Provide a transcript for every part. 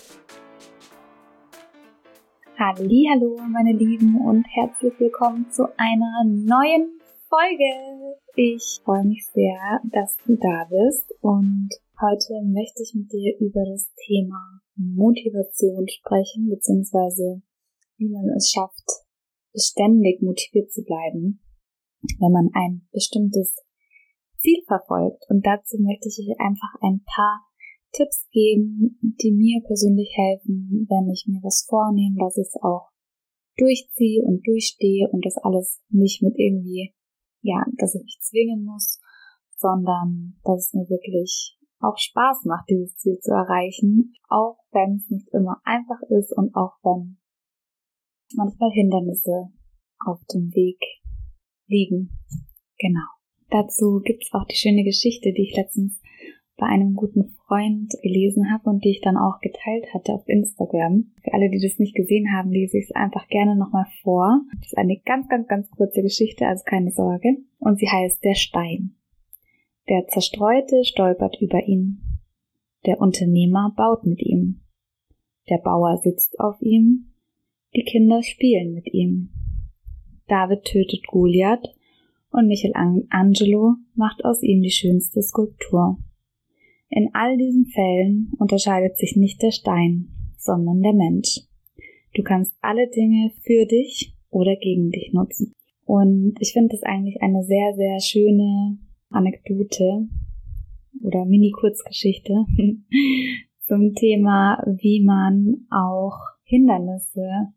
Hallihallo, meine Lieben, und herzlich willkommen zu einer neuen Folge. Ich freue mich sehr, dass du da bist, und heute möchte ich mit dir über das Thema Motivation sprechen, beziehungsweise wie man es schafft, beständig motiviert zu bleiben, wenn man ein bestimmtes Ziel verfolgt. Und dazu möchte ich euch einfach ein paar Tipps geben, die mir persönlich helfen, wenn ich mir was vornehme, dass ich es auch durchziehe und durchstehe und das alles nicht mit irgendwie, dass ich mich zwingen muss, sondern dass es mir wirklich auch Spaß macht, dieses Ziel zu erreichen, auch wenn es nicht immer einfach ist und auch wenn manchmal Hindernisse auf dem Weg liegen. Genau. Dazu gibt's auch die schöne Geschichte, die ich letztens bei einem guten Freund gelesen habe und die ich dann auch geteilt hatte auf Instagram. Für alle, die das nicht gesehen haben, lese ich es einfach gerne nochmal vor. Das ist eine ganz, ganz, ganz kurze Geschichte, also keine Sorge. Und sie heißt Der Stein. Der Zerstreute stolpert über ihn. Der Unternehmer baut mit ihm. Der Bauer sitzt auf ihm. Die Kinder spielen mit ihm. David tötet Goliath und Michelangelo macht aus ihm die schönste Skulptur. In all diesen Fällen unterscheidet sich nicht der Stein, sondern der Mensch. Du kannst alle Dinge für dich oder gegen dich nutzen. Und ich finde das eigentlich eine sehr, sehr schöne Anekdote oder Mini-Kurzgeschichte zum Thema, wie man auch Hindernisse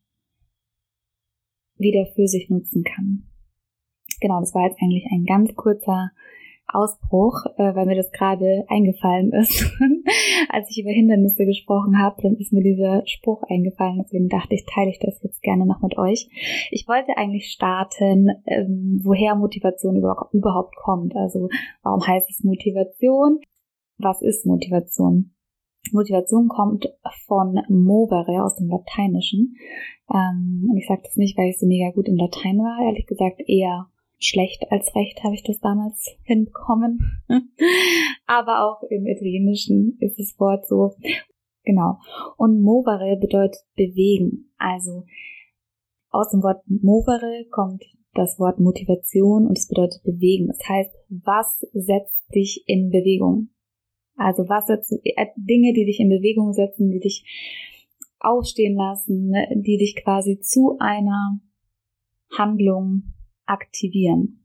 wieder für sich nutzen kann. Genau, das war jetzt eigentlich ein ganz kurzer Ausbruch, weil mir das gerade eingefallen ist. Als ich über Hindernisse gesprochen habe, dann ist mir dieser Spruch eingefallen, deswegen dachte ich, teile ich das jetzt gerne noch mit euch. Ich wollte eigentlich starten, woher Motivation überhaupt kommt. Also warum heißt es Motivation? Was ist Motivation? Motivation kommt von movere, aus dem Lateinischen. Und ich sage das nicht, weil ich so mega gut in Latein war, ehrlich gesagt eher schlecht als recht habe ich das damals hinbekommen. Aber auch im Italienischen ist das Wort so. Genau. Und movere bedeutet bewegen. Also aus dem Wort movere kommt das Wort Motivation und es bedeutet bewegen. Das heißt, was setzt dich in Bewegung? Also was setzt Dinge, die dich in Bewegung setzen, die dich aufstehen lassen, die dich quasi zu einer Handlung aktivieren.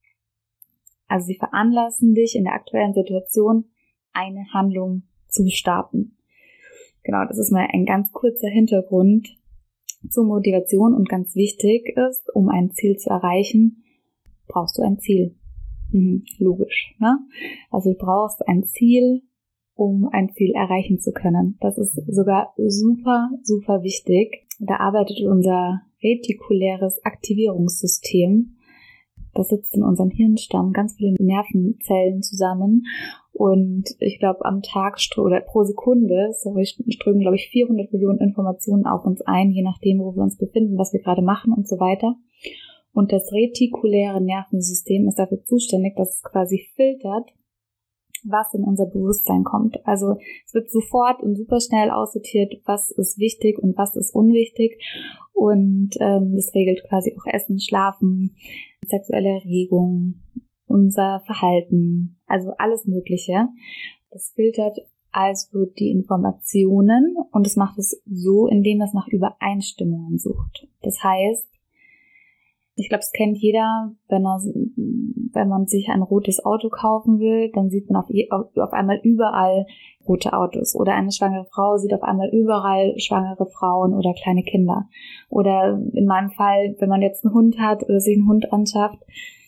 Also sie veranlassen dich in der aktuellen Situation, eine Handlung zu starten. Genau, das ist mal ein ganz kurzer Hintergrund zur Motivation, und ganz wichtig ist, um ein Ziel zu erreichen, brauchst du ein Ziel. Logisch, ne? Also du brauchst ein Ziel, um ein Ziel erreichen zu können. Das ist sogar super, super wichtig. Da arbeitet unser retikuläres Aktivierungssystem. Das sitzt in unserem Hirnstamm, ganz viele Nervenzellen zusammen. Und ich glaube, am Tag oder pro Sekunde strömen, glaube ich, 400 Millionen Informationen auf uns ein, je nachdem, wo wir uns befinden, was wir gerade machen und so weiter. Und das retikuläre Nervensystem ist dafür zuständig, dass es quasi filtert, was in unser Bewusstsein kommt. Also es wird sofort und super schnell aussortiert, was ist wichtig und was ist unwichtig. Und das regelt quasi auch Essen, Schlafen, sexuelle Erregung, unser Verhalten, also alles Mögliche. Das filtert also die Informationen, und es macht es so, indem es nach Übereinstimmungen sucht. Das heißt, ich glaube, es kennt jeder, wenn man sich ein rotes Auto kaufen will, dann sieht man auf einmal überall rote Autos. Oder eine schwangere Frau sieht auf einmal überall schwangere Frauen oder kleine Kinder. Oder in meinem Fall, wenn man jetzt einen Hund hat oder sich einen Hund anschafft,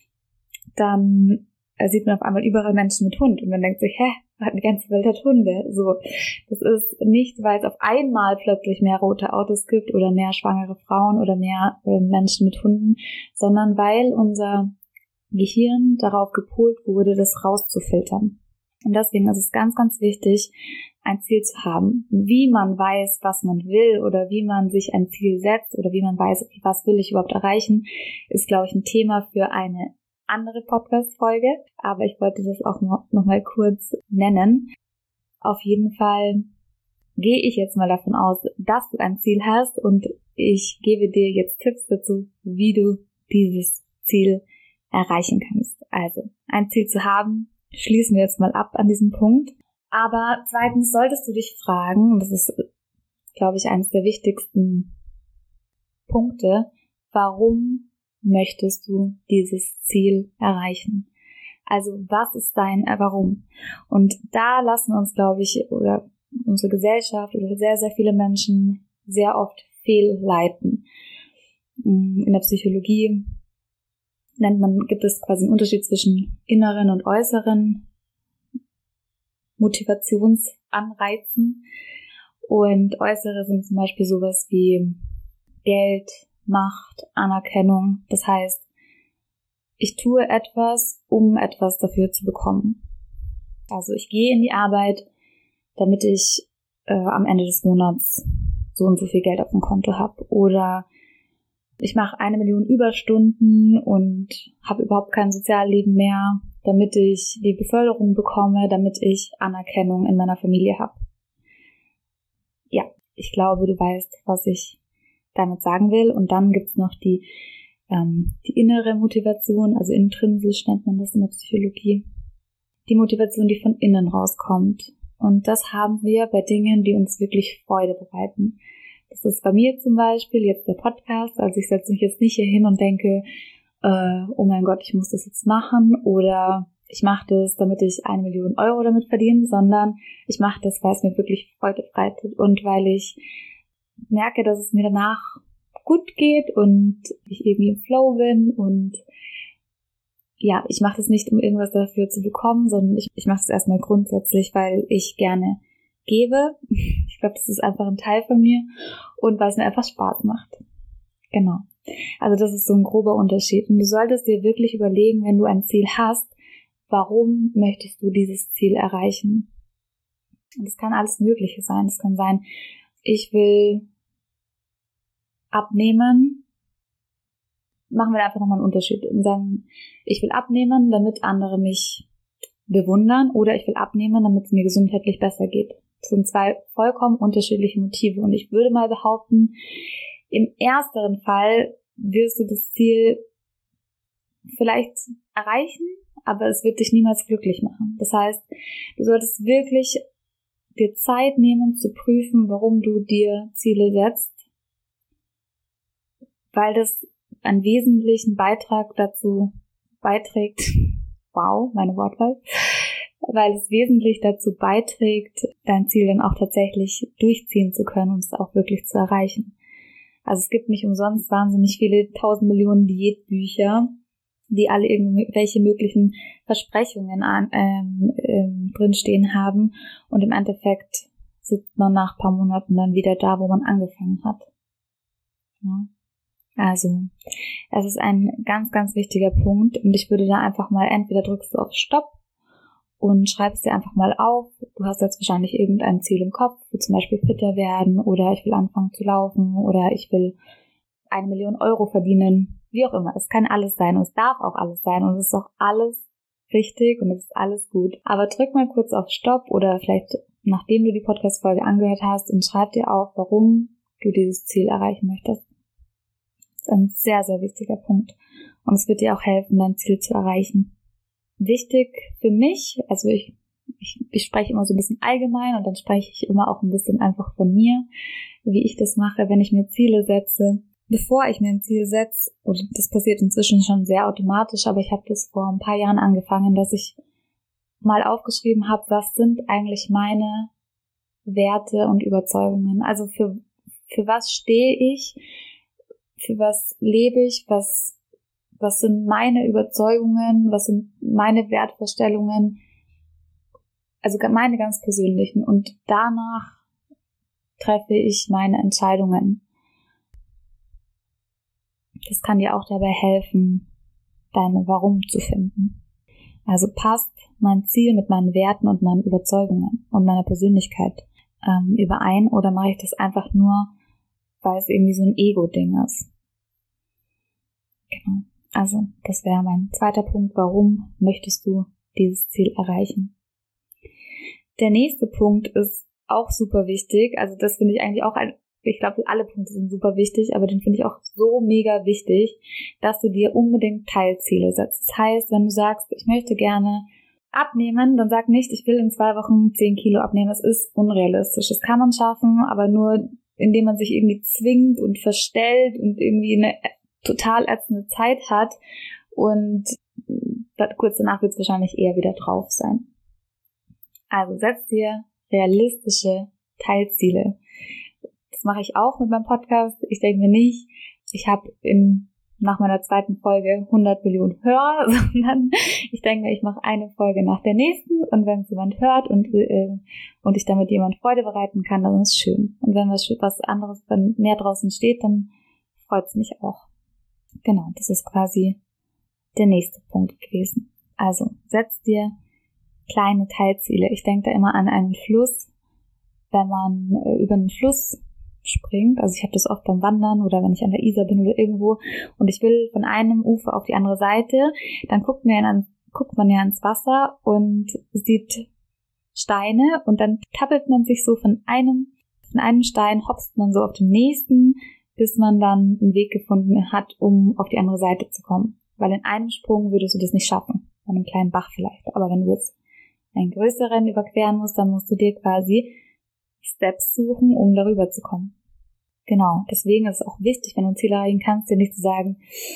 dann sieht man auf einmal überall Menschen mit Hund. Und man denkt sich, die ganze Welt hat Hunde. So, das ist nicht, weil es auf einmal plötzlich mehr rote Autos gibt oder mehr schwangere Frauen oder mehr Menschen mit Hunden, sondern weil unser Gehirn darauf gepolt wurde, das rauszufiltern. Und deswegen ist es ganz, ganz wichtig, ein Ziel zu haben. Wie man weiß, was man will, oder wie man sich ein Ziel setzt, oder wie man weiß, was will ich überhaupt erreichen, ist, glaube ich, ein Thema für eine andere Podcast-Folge, aber ich wollte das auch noch mal kurz nennen. Auf jeden Fall gehe ich jetzt mal davon aus, dass du ein Ziel hast und ich gebe dir jetzt Tipps dazu, wie du dieses Ziel erreichen kannst. Also, ein Ziel zu haben, schließen wir jetzt mal ab an diesem Punkt. Aber zweitens solltest du dich fragen, und das ist, glaube ich, eines der wichtigsten Punkte, warum möchtest du dieses Ziel erreichen? Also, was ist dein Warum? Und da lassen uns, glaube ich, oder unsere Gesellschaft oder sehr, sehr viele Menschen sehr oft fehlleiten. In der Psychologie gibt es quasi einen Unterschied zwischen inneren und äußeren Motivationsanreizen. Und äußere sind zum Beispiel sowas wie Geld, Macht, Anerkennung. Das heißt, ich tue etwas, um etwas dafür zu bekommen. Also ich gehe in die Arbeit, damit ich am Ende des Monats so und so viel Geld auf dem Konto habe. Oder ich mache 1 Million Überstunden und habe überhaupt kein Sozialleben mehr, damit ich die Beförderung bekomme, damit ich Anerkennung in meiner Familie habe. Ja, ich glaube, du weißt, was ich damit sagen will. Und dann gibt's noch die innere Motivation, also intrinsisch nennt man das in der Psychologie. Die Motivation, die von innen rauskommt. Und das haben wir bei Dingen, die uns wirklich Freude bereiten. Das ist bei mir zum Beispiel jetzt der Podcast. Also ich setze mich jetzt nicht hier hin und denke, oh mein Gott, ich muss das jetzt machen oder ich mache das, damit ich 1 Million Euro damit verdiene, sondern ich mache das, weil es mir wirklich Freude bereitet und weil ich merke, dass es mir danach gut geht und ich irgendwie im Flow bin und ja, ich mache das nicht, um irgendwas dafür zu bekommen, sondern ich mache es erstmal grundsätzlich, weil ich gerne gebe. Ich glaube, das ist einfach ein Teil von mir und weil es mir einfach Spaß macht. Genau. Also das ist so ein grober Unterschied. Und du solltest dir wirklich überlegen, wenn du ein Ziel hast, warum möchtest du dieses Ziel erreichen? Und das kann alles Mögliche sein. Das kann sein, ich will abnehmen. Machen wir einfach nochmal einen Unterschied und sagen, ich will abnehmen, damit andere mich bewundern oder ich will abnehmen, damit es mir gesundheitlich besser geht. Das sind 2 vollkommen unterschiedliche Motive und ich würde mal behaupten, im ersteren Fall wirst du das Ziel vielleicht erreichen, aber es wird dich niemals glücklich machen. Das heißt, du solltest wirklich dir Zeit nehmen zu prüfen, warum du dir Ziele setzt, weil das einen wesentlichen Beitrag dazu beiträgt, wow, meine Wortwahl, weil es wesentlich dazu beiträgt, dein Ziel dann auch tatsächlich durchziehen zu können und es auch wirklich zu erreichen. Also es gibt nicht umsonst wahnsinnig viele 1000 Millionen Diätbücher, die alle irgendwelche möglichen Versprechungen drinstehen haben und im Endeffekt sitzt man nach ein paar Monaten dann wieder da, wo man angefangen hat. Ja. Also, das ist ein ganz, ganz wichtiger Punkt und ich würde da einfach mal, entweder drückst du auf Stopp und schreibst dir einfach mal auf, du hast jetzt wahrscheinlich irgendein Ziel im Kopf, wie zum Beispiel fitter werden oder ich will anfangen zu laufen oder ich will 1 Million Euro verdienen, wie auch immer. Es kann alles sein und es darf auch alles sein und es ist auch alles richtig und es ist alles gut. Aber drück mal kurz auf Stopp oder vielleicht nachdem du die Podcast-Folge angehört hast und schreib dir auf, warum du dieses Ziel erreichen möchtest. Das ist ein sehr, sehr wichtiger Punkt. Und es wird dir auch helfen, dein Ziel zu erreichen. Wichtig für mich, also ich spreche immer so ein bisschen allgemein und dann spreche ich immer auch ein bisschen einfach von mir, wie ich das mache, wenn ich mir Ziele setze. Bevor ich mir ein Ziel setze, und das passiert inzwischen schon sehr automatisch, aber ich habe das vor ein paar Jahren angefangen, dass ich mal aufgeschrieben habe, was sind eigentlich meine Werte und Überzeugungen. Also für was stehe ich, für was lebe ich, was sind meine Überzeugungen, was sind meine Wertvorstellungen, also meine ganz persönlichen. Und danach treffe ich meine Entscheidungen. Das kann dir auch dabei helfen, deine Warum zu finden. Also passt mein Ziel mit meinen Werten und meinen Überzeugungen und meiner Persönlichkeit überein oder mache ich das einfach nur, weil es irgendwie so ein Ego-Ding ist. Genau. Also, das wäre mein zweiter Punkt. Warum möchtest du dieses Ziel erreichen? Der nächste Punkt ist auch super wichtig. Also das finde ich eigentlich auch ich glaube, alle Punkte sind super wichtig, aber den finde ich auch so mega wichtig, dass du dir unbedingt Teilziele setzt. Das heißt, wenn du sagst, ich möchte gerne abnehmen, dann sag nicht, ich will in 2 Wochen 10 Kilo abnehmen. Das ist unrealistisch. Das kann man schaffen, aber nur indem man sich irgendwie zwingt und verstellt und irgendwie eine total ätzende Zeit hat. Und kurz danach wird es wahrscheinlich eher wieder drauf sein. Also setz dir realistische Teilziele. Das mache ich auch mit meinem Podcast. Ich denke mir nicht, ich habe nach meiner 2. Folge 100 Millionen Hörer, sondern ich denke mir, ich mache eine Folge nach der nächsten und wenn es jemand hört und ich damit jemand Freude bereiten kann, dann ist es schön. Und wenn was anderes, wenn mehr draußen steht, dann freut es mich auch. Genau, das ist quasi der nächste Punkt gewesen. Also, setz dir kleine Teilziele. Ich denke da immer an einen Fluss, wenn man über einen Fluss springt. Also ich habe das oft beim Wandern oder wenn ich an der Isar bin oder irgendwo und ich will von einem Ufer auf die andere Seite, dann guckt man ja ins Wasser und sieht Steine und dann tappelt man sich so von einem Stein, hopst man so auf den nächsten, bis man dann einen Weg gefunden hat, um auf die andere Seite zu kommen. Weil in einem Sprung würdest du das nicht schaffen. Bei einem kleinen Bach vielleicht. Aber wenn du jetzt einen größeren überqueren musst, dann musst du dir quasi Steps suchen, um darüber zu kommen. Genau, deswegen ist es auch wichtig, wenn du ein Ziel erreichen kannst, dir nicht zu sagen,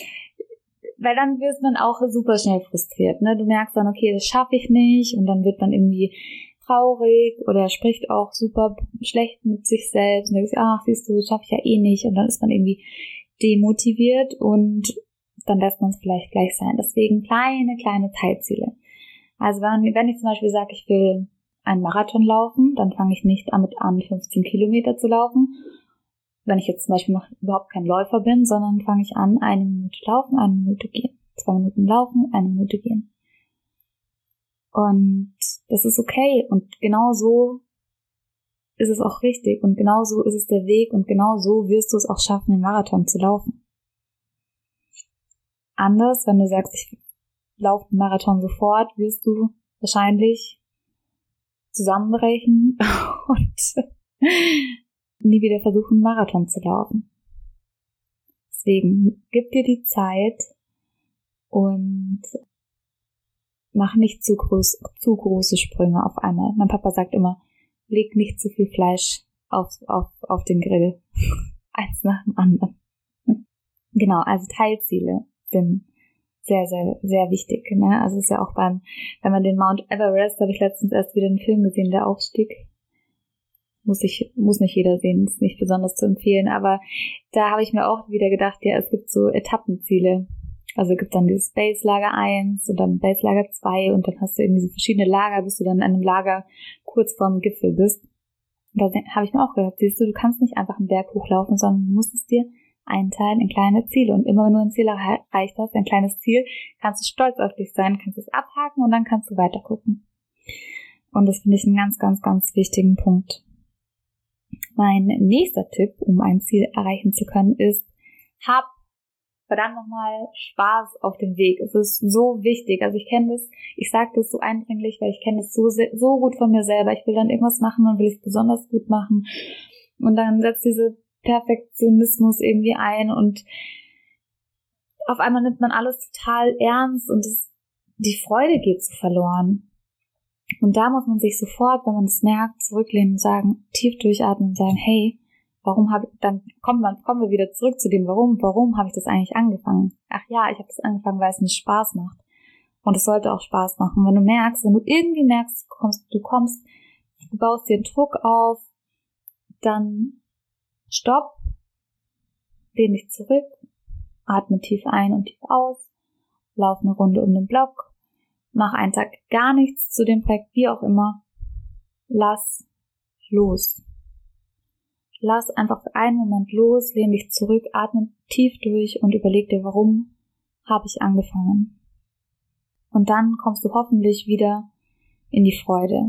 weil dann wirst man auch super schnell frustriert, ne? Du merkst dann, okay, das schaffe ich nicht und dann wird man irgendwie traurig oder spricht auch super schlecht mit sich selbst und denkst, ach, siehst du, das schaffe ich ja eh nicht und dann ist man irgendwie demotiviert und dann lässt man es vielleicht gleich sein. Deswegen kleine Teilziele. Also wenn ich zum Beispiel sage, ich will einen Marathon laufen, dann fange ich nicht damit an, 15 Kilometer zu laufen. Wenn ich jetzt zum Beispiel noch überhaupt kein Läufer bin, sondern fange ich an, 1 Minute laufen, 1 Minute gehen. 2 Minuten laufen, 1 Minute gehen. Und das ist okay. Und genau so ist es auch richtig. Und genau so ist es der Weg. Und genau so wirst du es auch schaffen, den Marathon zu laufen. Anders, wenn du sagst, ich laufe den Marathon sofort, wirst du wahrscheinlich zusammenbrechen und nie wieder versuchen, einen Marathon zu laufen. Deswegen gib dir die Zeit und mach nicht zu große Sprünge auf einmal. Mein Papa sagt immer, leg nicht zu viel Fleisch auf den Grill. Eins nach dem anderen. Genau, also Teilziele sind sehr, sehr, sehr wichtig. Ne? Also es ist ja auch wenn man den Mount Everest, habe ich letztens erst wieder einen Film gesehen, der Aufstieg. Muss nicht jeder sehen, ist nicht besonders zu empfehlen, aber da habe ich mir auch wieder gedacht, ja, es gibt so Etappenziele. Also es gibt dann dieses Baselager 1 und dann Baselager 2 und dann hast du irgendwie so verschiedene Lager, bis du dann an einem Lager kurz vorm Gipfel bist. Und da habe ich mir auch gedacht, siehst du kannst nicht einfach einen Berg hochlaufen, sondern du musst es dir einteilen in kleine Ziele. Und immer wenn du ein Ziel erreicht hast, ein kleines Ziel, kannst du stolz auf dich sein, kannst es abhaken und dann kannst du weiter gucken. Und das finde ich einen ganz, ganz, ganz wichtigen Punkt. Mein nächster Tipp, um ein Ziel erreichen zu können, ist, hab verdammt nochmal Spaß auf dem Weg. Es ist so wichtig. Also ich sage das so eindringlich, weil ich kenne das so gut von mir selber. Ich will dann irgendwas machen und will es besonders gut machen. Und dann setzt diese Perfektionismus irgendwie ein und auf einmal nimmt man alles total ernst und die Freude geht so verloren. Und da muss man sich sofort, wenn man es merkt, zurücklehnen und sagen, tief durchatmen und sagen, hey, dann kommen wir wieder zurück zu dem warum habe ich das eigentlich angefangen? Ach ja, ich habe das angefangen, weil es mir Spaß macht. Und es sollte auch Spaß machen. Wenn du irgendwie merkst, du baust dir Druck auf, dann stopp, lehn dich zurück, atme tief ein und tief aus, lauf eine Runde um den Block, mach einen Tag gar nichts zu dem Projekt, wie auch immer. Lass los. Lass einfach für einen Moment los, lehn dich zurück, atme tief durch und überleg dir, warum habe ich angefangen. Und dann kommst du hoffentlich wieder in die Freude.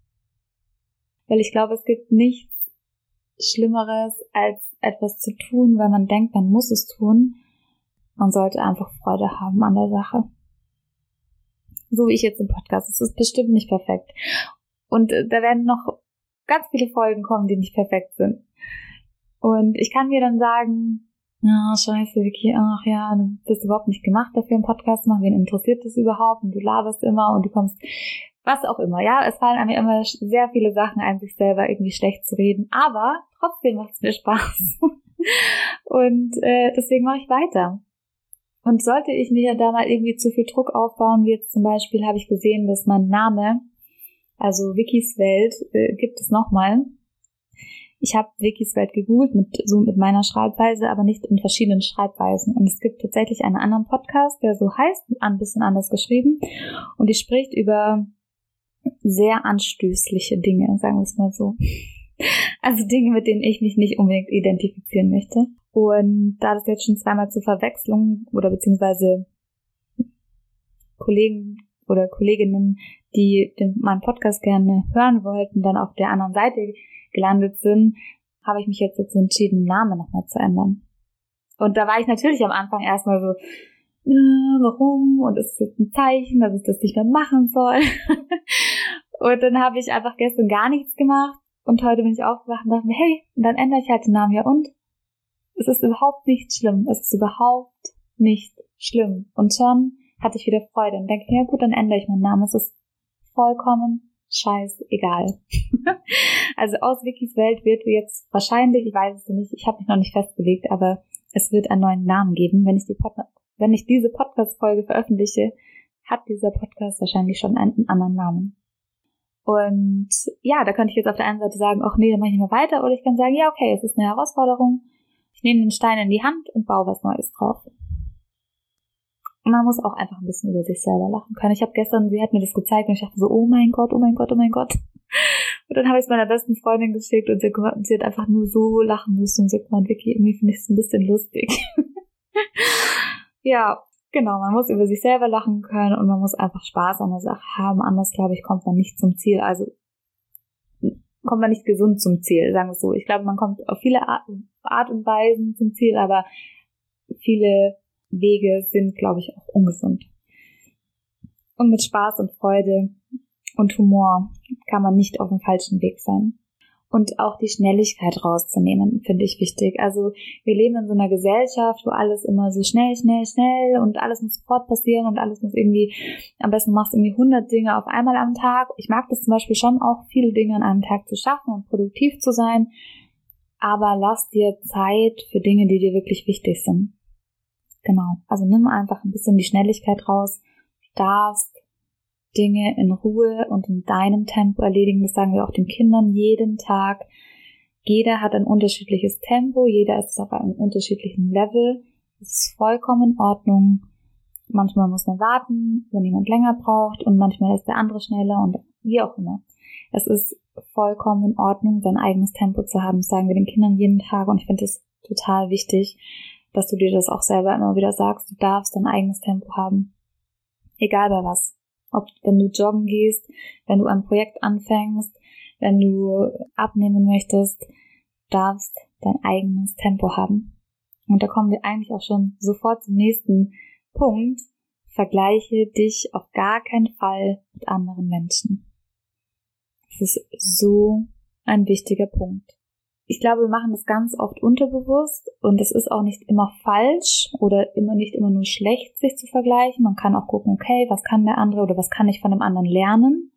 Weil ich glaube, es gibt nichts Schlimmeres, als etwas zu tun, weil man denkt, man muss es tun. Man sollte einfach Freude haben an der Sache. So wie ich jetzt im Podcast. Es ist bestimmt nicht perfekt. Und da werden noch ganz viele Folgen kommen, die nicht perfekt sind. Und ich kann mir dann sagen, ja, scheiße, Vicky, ach ja, du bist überhaupt nicht gemacht dafür, einen Podcast zu machen, wen interessiert das überhaupt? Und du laberst immer und du kommst, was auch immer, ja, es fallen mir immer sehr viele Sachen ein, sich selber irgendwie schlecht zu reden, aber trotzdem macht es mir Spaß. Und deswegen mache ich weiter. Und sollte ich mir da mal irgendwie zu viel Druck aufbauen, wie jetzt zum Beispiel habe ich gesehen, dass mein Name, also Vickys Welt, gibt es nochmal. Ich habe Vickys Welt gegoogelt mit meiner Schreibweise, aber nicht in verschiedenen Schreibweisen. Und es gibt tatsächlich einen anderen Podcast, der so heißt, ein bisschen anders geschrieben. Und die spricht über sehr anstößliche Dinge, sagen wir es mal so. Also Dinge, mit denen ich mich nicht unbedingt identifizieren möchte. Und da das jetzt schon zweimal zur Verwechslung oder beziehungsweise Kollegen oder Kolleginnen, die meinen Podcast gerne hören wollten, dann auf der anderen Seite gelandet sind, habe ich mich jetzt dazu entschieden, den Namen nochmal zu ändern. Und da war ich natürlich am Anfang erstmal so, warum? Und ist es jetzt ein Zeichen, dass ich das nicht mehr machen soll? Und dann habe ich einfach gestern gar nichts gemacht und heute bin ich aufgewacht und dachte mir, hey, und dann ändere ich halt den Namen, ja und? Es ist überhaupt nicht schlimm. Es ist überhaupt nicht schlimm. Und schon hatte ich wieder Freude und denke, ja gut, dann ändere ich meinen Namen. Es ist vollkommen scheißegal. Also aus Vickys Welt wird jetzt wahrscheinlich, ich weiß es nicht, ich habe mich noch nicht festgelegt, aber es wird einen neuen Namen geben. Wenn ich diese Podcast-Folge veröffentliche, hat dieser Podcast wahrscheinlich schon einen anderen Namen. Und ja, da könnte ich jetzt auf der einen Seite sagen, ach nee, dann mache ich nicht mehr weiter. Oder ich kann sagen, ja okay, es ist eine Herausforderung. Ich nehme den Stein in die Hand und baue was Neues drauf. Und man muss auch einfach ein bisschen über sich selber lachen können. Ich habe gestern, sie hat mir das gezeigt und ich dachte so, oh mein Gott, oh mein Gott, oh mein Gott. Und dann habe ich es meiner besten Freundin geschickt und sie hat einfach nur so lachen müssen und sie hat gemeint, Vicky, irgendwie finde ich es ein bisschen lustig. Ja, genau, man muss über sich selber lachen können und man muss einfach Spaß an der Sache haben. Anders, glaube ich, kommt man nicht zum Ziel. Also kommt man nicht gesund zum Ziel, sagen wir es so. Ich glaube, man kommt auf viele Art und Weisen zum Ziel, aber viele Wege sind, glaube ich, auch ungesund. Und mit Spaß und Freude und Humor kann man nicht auf dem falschen Weg sein. Und auch die Schnelligkeit rauszunehmen, finde ich wichtig. Also wir leben in so einer Gesellschaft, wo alles immer so schnell, schnell, schnell und alles muss sofort passieren und alles muss irgendwie, am besten machst du irgendwie 100 Dinge auf einmal am Tag. Ich mag das zum Beispiel schon auch, viele Dinge an einem Tag zu schaffen und produktiv zu sein, aber lass dir Zeit für Dinge, die dir wirklich wichtig sind. Genau, also nimm einfach ein bisschen die Schnelligkeit raus, du darfst Dinge in Ruhe und in deinem Tempo erledigen. Das sagen wir auch den Kindern jeden Tag. Jeder hat ein unterschiedliches Tempo, jeder ist auf einem unterschiedlichen Level. Das ist vollkommen in Ordnung. Manchmal muss man warten, wenn jemand länger braucht und manchmal ist der andere schneller und wie auch immer. Es ist vollkommen in Ordnung, sein eigenes Tempo zu haben. Das sagen wir den Kindern jeden Tag und ich finde es total wichtig, dass du dir das auch selber immer wieder sagst. Du darfst dein eigenes Tempo haben. Egal bei was. Ob wenn du joggen gehst, wenn du ein Projekt anfängst, wenn du abnehmen möchtest, darfst dein eigenes Tempo haben. Und da kommen wir eigentlich auch schon sofort zum nächsten Punkt. Vergleiche dich auf gar keinen Fall mit anderen Menschen. Das ist so ein wichtiger Punkt. Ich glaube, wir machen das ganz oft unterbewusst und es ist auch nicht immer falsch oder nicht immer nur schlecht, sich zu vergleichen. Man kann auch gucken, okay, was kann der andere oder was kann ich von dem anderen lernen?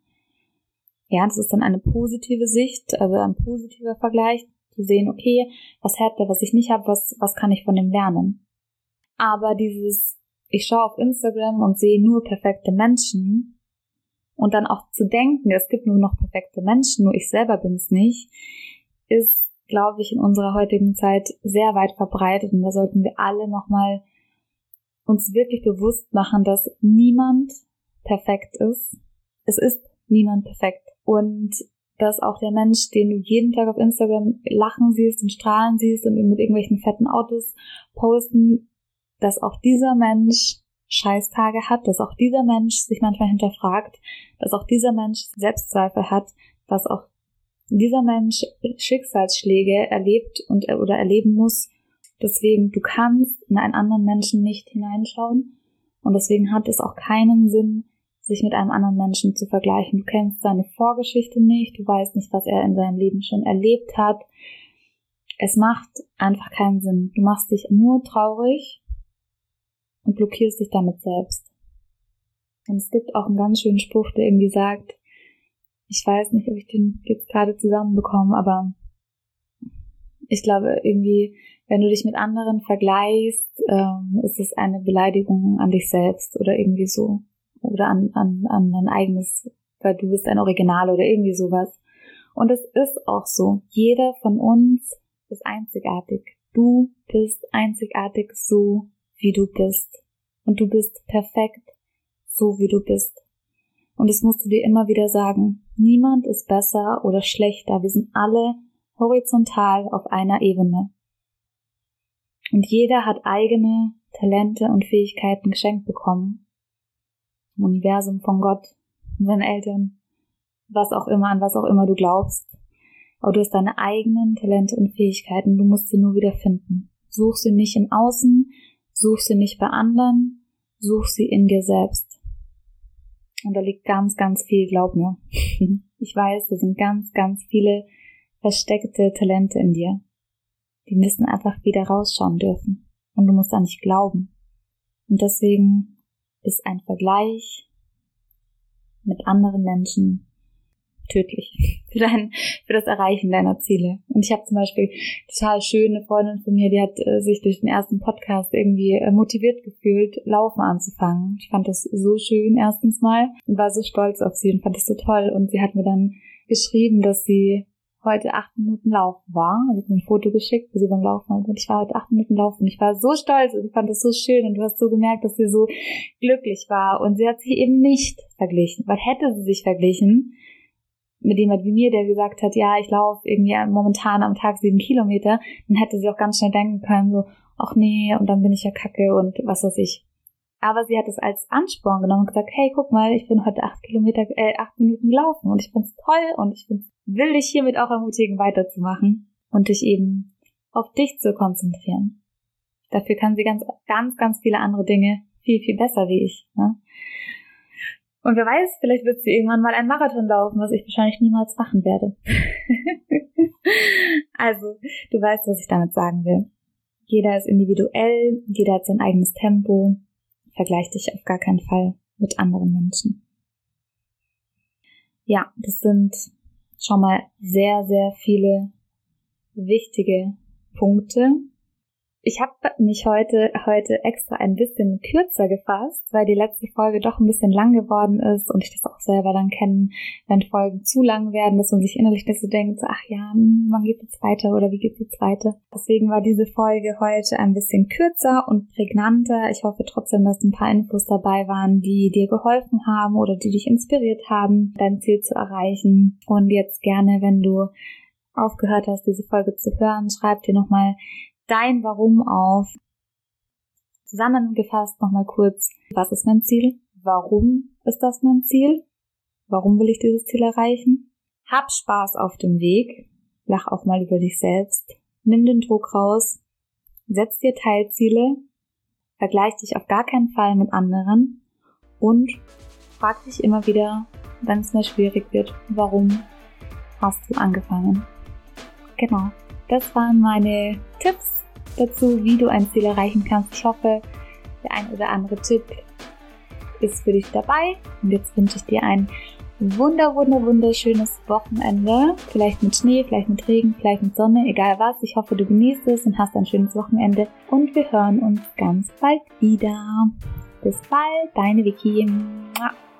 Ja, das ist dann eine positive Sicht, also ein positiver Vergleich, zu sehen, okay, was hat der, was ich nicht habe, was kann ich von dem lernen? Aber ich schaue auf Instagram und sehe nur perfekte Menschen und dann auch zu denken, es gibt nur noch perfekte Menschen, nur ich selber bin es nicht, ist, glaube ich, in unserer heutigen Zeit sehr weit verbreitet und da sollten wir alle nochmal uns wirklich bewusst machen, dass niemand perfekt ist. Es ist niemand perfekt und dass auch der Mensch, den du jeden Tag auf Instagram lachen siehst und strahlen siehst und mit irgendwelchen fetten Autos posten, dass auch dieser Mensch Scheißtage hat, dass auch dieser Mensch sich manchmal hinterfragt, dass auch dieser Mensch Selbstzweifel hat, dass auch dieser Mensch Schicksalsschläge erlebt oder erleben muss. Deswegen, du kannst in einen anderen Menschen nicht hineinschauen und deswegen hat es auch keinen Sinn, sich mit einem anderen Menschen zu vergleichen. Du kennst seine Vorgeschichte nicht, du weißt nicht, was er in seinem Leben schon erlebt hat. Es macht einfach keinen Sinn. Du machst dich nur traurig und blockierst dich damit selbst. Und es gibt auch einen ganz schönen Spruch, der irgendwie sagt, ich weiß nicht, ob ich den jetzt gerade zusammenbekomme, aber ich glaube irgendwie, wenn du dich mit anderen vergleichst, ist es eine Beleidigung an dich selbst oder irgendwie so. Oder an dein eigenes, weil du bist ein Original oder irgendwie sowas. Und es ist auch so. Jeder von uns ist einzigartig. Du bist einzigartig so, wie du bist. Und du bist perfekt, so wie du bist. Und das musst du dir immer wieder sagen. Niemand ist besser oder schlechter. Wir sind alle horizontal auf einer Ebene. Und jeder hat eigene Talente und Fähigkeiten geschenkt bekommen. Vom Universum, von Gott, von seinen Eltern, was auch immer, an was auch immer du glaubst. Aber du hast deine eigenen Talente und Fähigkeiten. Du musst sie nur wieder finden. Such sie nicht im Außen, such sie nicht bei anderen, such sie in dir selbst. Und da liegt ganz, ganz viel, glaub mir. Ich weiß, da sind ganz, ganz viele versteckte Talente in dir. Die müssen einfach wieder rausschauen dürfen. Und du musst da nicht glauben. Und deswegen ist ein Vergleich mit anderen Menschen tödlich für das Erreichen deiner Ziele. Und ich habe zum Beispiel total schöne Freundin von mir, die hat sich durch den ersten Podcast irgendwie motiviert gefühlt, Laufen anzufangen. Ich fand das so schön erstens mal und war so stolz auf sie und fand das so toll. Und sie hat mir dann geschrieben, dass sie heute 8 Minuten laufen war. Also ich habe mir ein Foto geschickt, wo sie beim Laufen war. Und ich war heute 8 Minuten laufen. Und ich war so stolz und ich fand das so schön. Und du hast so gemerkt, dass sie so glücklich war. Und sie hat sich eben nicht verglichen. Weil hätte sie sich verglichen mit jemand wie mir, der gesagt hat, ja, ich laufe irgendwie momentan am Tag 7 Kilometer, dann hätte sie auch ganz schnell denken können, so, ach nee, und dann bin ich ja kacke und was weiß ich. Aber sie hat es als Ansporn genommen und gesagt, hey, guck mal, ich bin heute 8 Minuten gelaufen und ich find's toll und will dich hiermit auch ermutigen, weiterzumachen und dich eben auf dich zu konzentrieren. Dafür kann sie ganz, ganz, ganz viele andere Dinge viel, viel besser wie ich, ne? Und wer weiß, vielleicht wird sie irgendwann mal einen Marathon laufen, was ich wahrscheinlich niemals machen werde. Also, du weißt, was ich damit sagen will. Jeder ist individuell, jeder hat sein eigenes Tempo. Vergleich dich auf gar keinen Fall mit anderen Menschen. Ja, das sind schon mal sehr, sehr viele wichtige Punkte. Ich habe mich heute extra ein bisschen kürzer gefasst, weil die letzte Folge doch ein bisschen lang geworden ist und ich das auch selber dann kenne, wenn Folgen zu lang werden, dass man sich innerlich nicht so denkt, ach ja, wann geht's jetzt weiter oder wie geht's jetzt weiter? Deswegen war diese Folge heute ein bisschen kürzer und prägnanter. Ich hoffe trotzdem, dass ein paar Infos dabei waren, die dir geholfen haben oder die dich inspiriert haben, dein Ziel zu erreichen. Und jetzt gerne, wenn du aufgehört hast, diese Folge zu hören, schreib dir nochmal dein Warum auf. Zusammengefasst nochmal kurz, was ist mein Ziel? Warum ist das mein Ziel? Warum will ich dieses Ziel erreichen? Hab Spaß auf dem Weg. Lach auch mal über dich selbst. Nimm den Druck raus. Setz dir Teilziele. Vergleich dich auf gar keinen Fall mit anderen. Und frag dich immer wieder, wenn es mal schwierig wird, warum hast du angefangen? Genau. Das waren meine Tipps dazu, wie du ein Ziel erreichen kannst. Ich hoffe, der ein oder andere Tipp ist für dich dabei. Und jetzt wünsche ich dir ein wunderschönes Wochenende. Vielleicht mit Schnee, vielleicht mit Regen, vielleicht mit Sonne, egal was. Ich hoffe, du genießt es und hast ein schönes Wochenende. Und wir hören uns ganz bald wieder. Bis bald, deine Vicky.